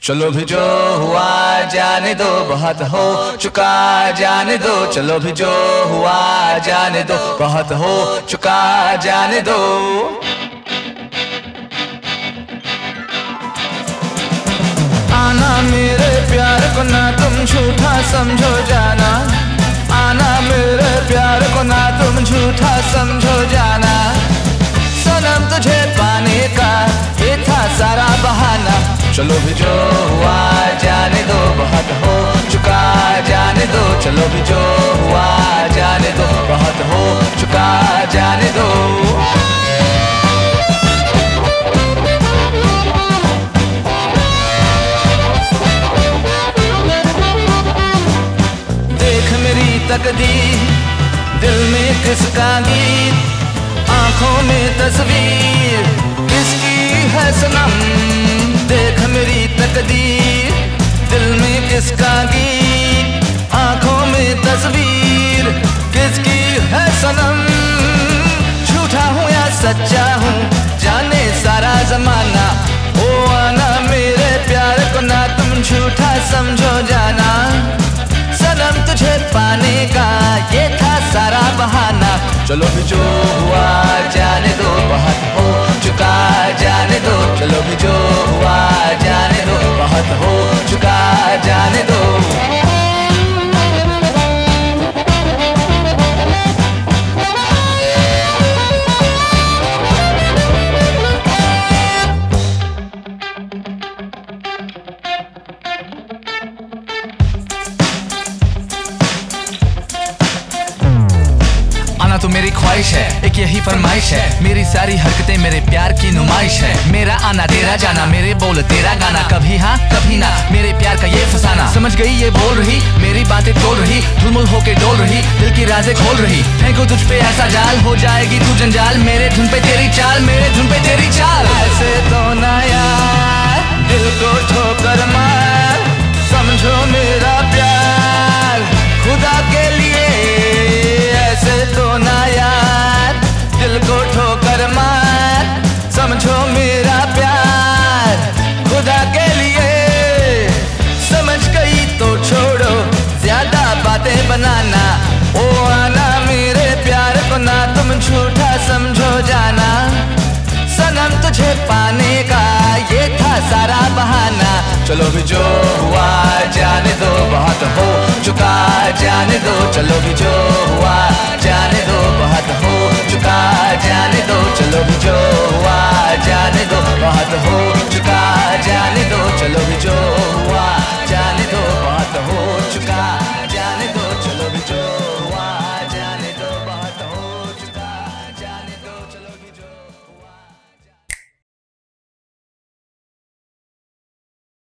चलो भी जो हुआ जाने दो, बहुत हो चुका जाने दो। चलो भी जो हुआ जाने दो, बहुत हो चुका जाने दो। आना मेरे प्यार को ना तुम झूठा समझो जाना, आना मेरे प्यार को ना तुम झूठा समझो जाना। सनम तुझे पाने का ये था सारा बहाना। चलो भी जो हुआ जाने दो, बहुत हो चुका जाने दो। चलो भी जो हुआ जाने दो, बहुत हो चुका जाने दो। देख मेरी तकदीर, दिल में किसका गीत, आंखों में तस्वीर किसकी है सनम। देख मेरी तकदीर, दिल में किसका गीत, आंखों में तस्वीर किसकी है सनम। झूठा हूँ या सच्चा हूँ जाने सारा जमाना। ओ आना मेरे प्यार को ना तुम झूठा समझो जाना। सनम तुझे पाने का ये था सारा बहाना। चलो भी जो हुआ जाने दो, बहुत हो चुका जाने दो। चलो भी जो हुआ जाने दो, बहुत हो चुका जाने दो। तो मेरी ख्वाहिश है, एक यही फरमाइश है। मेरी सारी हरकतें मेरे प्यार की नुमाइश है। मेरा आना तेरा जाना, मेरे बोल तेरा गाना। कभी हाँ कभी ना, मेरे प्यार का ये फसाना। समझ गई ये बोल रही, मेरी बातें तोड़ रही, धुलमुल होके डोल रही, दिल की राजें खोल रही। फेंको तुझ पे ऐसा जाल, हो जाएगी तू जंजाल। मेरे धुन पे तेरी चाल, मेरे धुन पे तेरी चाल। ऐसे तो ना यार दिल को ठोकर मार, समझो मेरा प्यार खुदा के लिए। ऐसे तो ना यार दिल को ठोकर मार, समझो मेरा प्यार खुदा के लिए। समझ गई तो छोड़ो ज्यादा बातें बनाना। ओ आना मेरे प्यार को ना तुम झूठा समझो जाना। सनम तुझे पाने का ये था सारा बहाना। चलो भी जो हुआ जाने दो, बहुत हो चुका जाने दो। चलो भी जो हुआ जाने दो, बहुत हो चुका जाने दो। चलो भी जो हुआ जाने दो, बहुत हो चुका जाने दो। चलो भी